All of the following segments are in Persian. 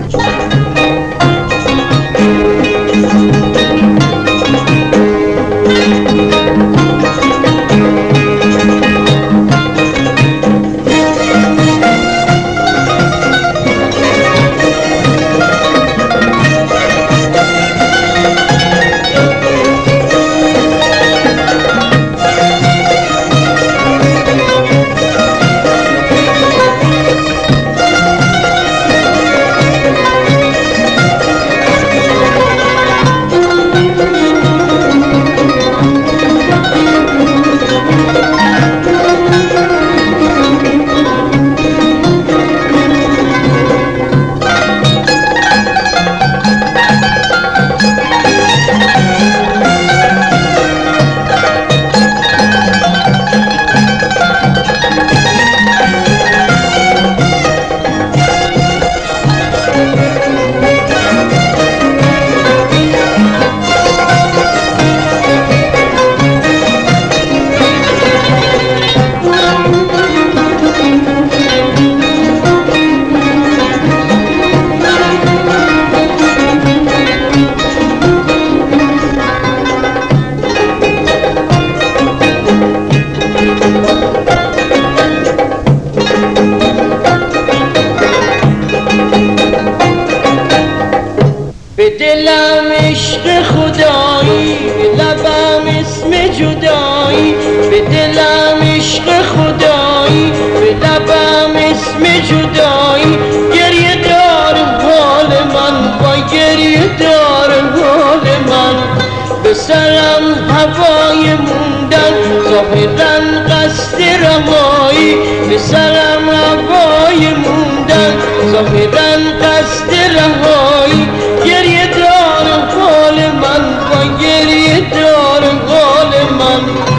به دلم عشق خدایی، به لبم اسم جدایی، به دلم عشق خدایی، به لبم اسم جدایی. گریه دارم حال من، وای گریه دارم حال من. به سرم هوای موندن، ظاهرا قصد رهایی. به سرم هوای موندن، ظاهرا قصد رهایی. گریه دارم حال من، وای گریه دارم حال من.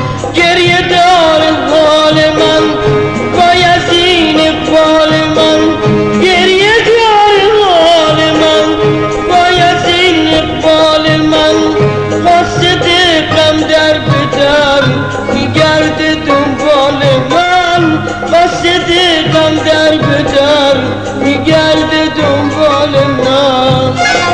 گریه دارم حال من، وای از این اقبال من. گریه دارم حال من، وای از این اقبال من. قاصد غم در بدر میگرده دنبال من. قاصد غم در بدر میگرده دنبال من.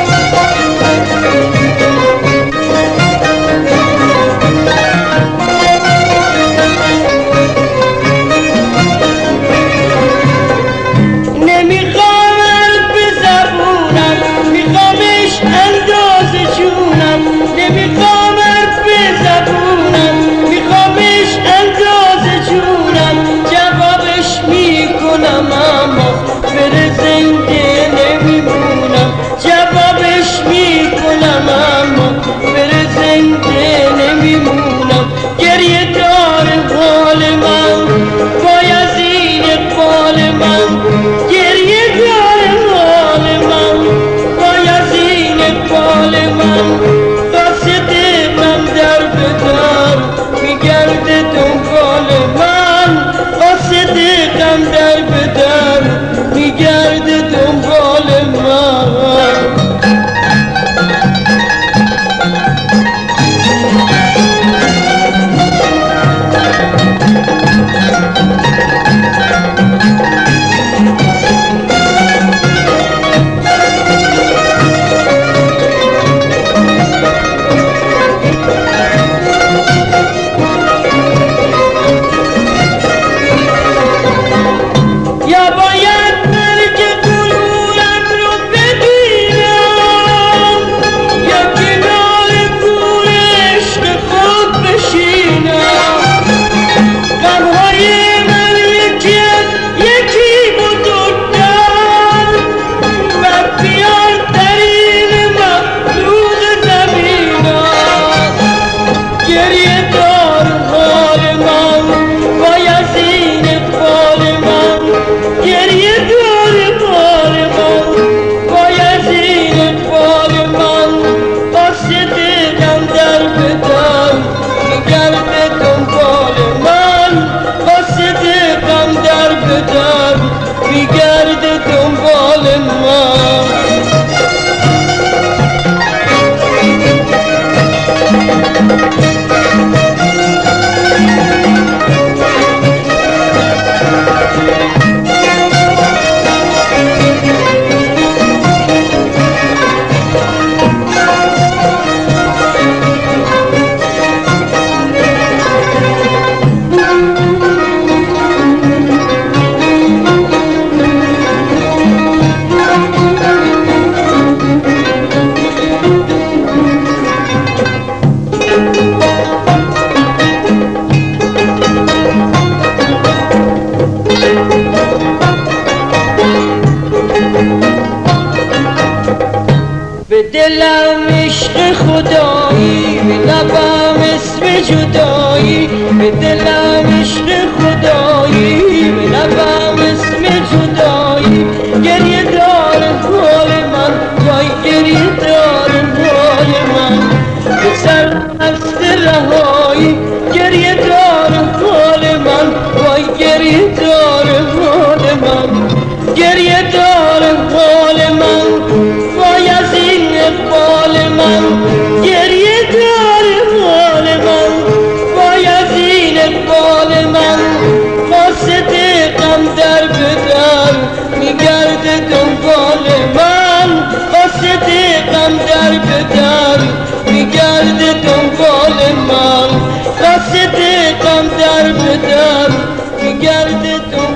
دلم عشق خدایی، به لبم اسم جدایی، به دلم عشق خدایی، به لبم اسم جدایی. گریه داره حال من، وای گریه داره حال من، به سر هست رهایی. گریه داره حال من، وای گریه داره حال من، گریه داره حال من، وای از این اقبال من. گریه داره حال من، وای از این اقبال من. قاصد غم در بدر میگرده دنبال من، قاصد غم در بدر میگرده دنبال من، قاصد غم در بدر میگرده دنبال من.